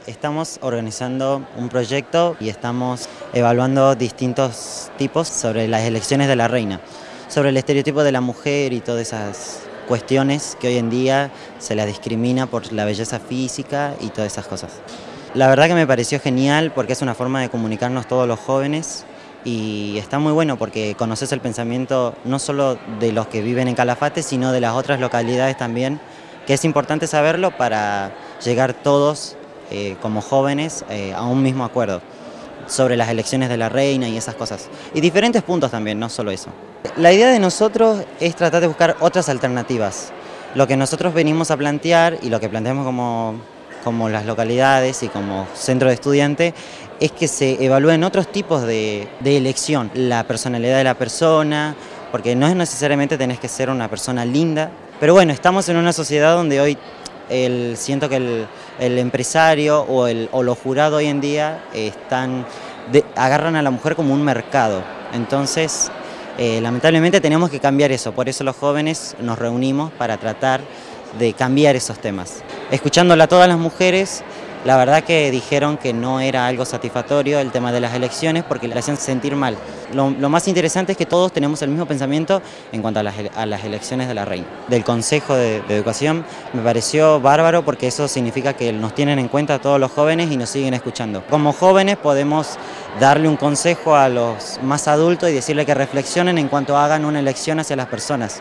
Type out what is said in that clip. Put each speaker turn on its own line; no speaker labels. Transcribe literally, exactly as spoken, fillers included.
Estamos organizando un proyecto y estamos evaluando distintos tipos sobre las elecciones de la reina, sobre el estereotipo de la mujer y todas esas cuestiones que hoy en día se la discrimina por la belleza física y todas esas cosas. La verdad que me pareció genial porque es una forma de comunicarnos todos los jóvenes y está muy bueno porque conoces el pensamiento no solo de los que viven en Calafate, sino de las otras localidades también, que es importante saberlo para llegar todos eh, como jóvenes eh, a un mismo acuerdo sobre las elecciones de la reina y esas cosas. Y diferentes puntos también, no solo eso. La idea de nosotros es tratar de buscar otras alternativas. Lo que nosotros venimos a plantear y lo que planteamos como, como las localidades y como centro de estudiante es que se evalúen otros tipos de, de elección. La personalidad de la persona, porque no es necesariamente tenés que ser una persona linda, pero bueno, estamos en una sociedad donde hoy el, siento que el, el empresario o, el, o los jurados hoy en día están, de, agarran a la mujer como un mercado. Entonces, eh, lamentablemente tenemos que cambiar eso, por eso los jóvenes nos reunimos para tratar de cambiar esos temas. Escuchándola a todas las mujeres, la verdad que dijeron que no era algo satisfactorio el tema de las elecciones porque le hacían sentir mal. Lo, lo más interesante es que todos tenemos el mismo pensamiento en cuanto a las, a las elecciones de la reina. Del Consejo de, de Educación me pareció bárbaro porque eso significa que nos tienen en cuenta a todos los jóvenes y nos siguen escuchando. Como jóvenes podemos darle un consejo a los más adultos y decirle que reflexionen en cuanto hagan una elección hacia las personas.